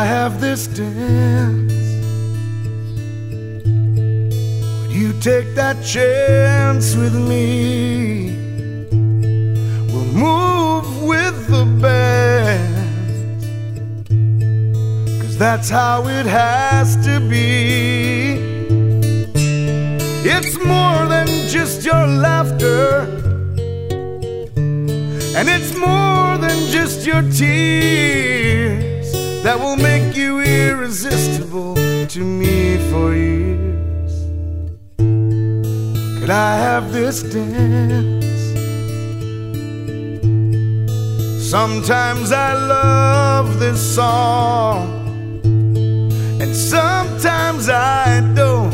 I have this dance? Would you take that chance with me? We'll move with the band, 'cause that's how it has to be. It's more than just your laughter, and it's more than just your tears that will make you irresistible to me for years. Could I have this dance? Sometimes I love this song, and sometimes I don't,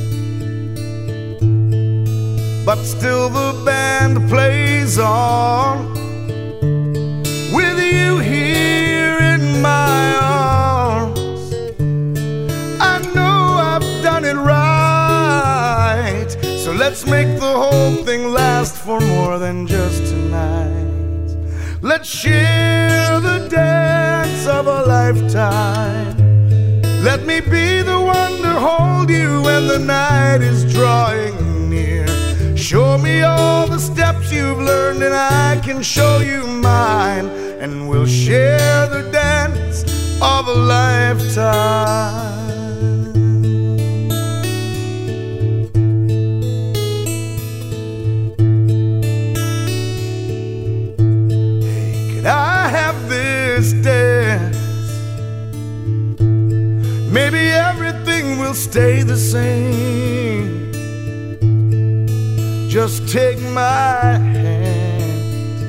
but still the band plays on, with you here in my arms. I know I've done it right, so let's make the whole thing last for more than just tonight. Let's share the dance of a lifetime. Let me be the one to hold you when the night is drawing near. Show me all the steps you've learned and I can show you mine, and we'll share the dance of a lifetime. Hey, could I have this dance? Maybe everything will stay the same. Just take my hand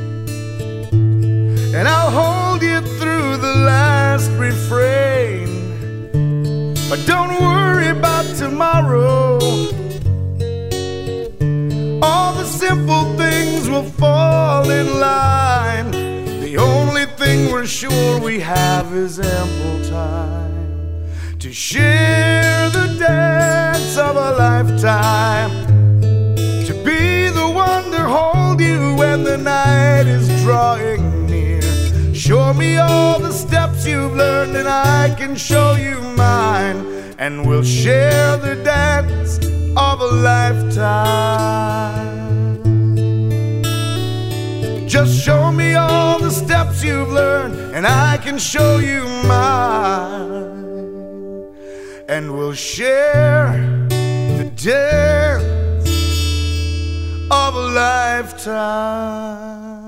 and I'll hold you through the last refrain. But don't worry about tomorrow, all the simple things will fall in line. The only thing we're sure we have is ample time to share the dance of a lifetime, to be the one to hold you when the night is drawing near. Show me all the steps you've learned and I can show you mine, and we'll share the dance of a lifetime. Just show me all the steps you've learned and I can show you mine, and we'll share the dance of a lifetime.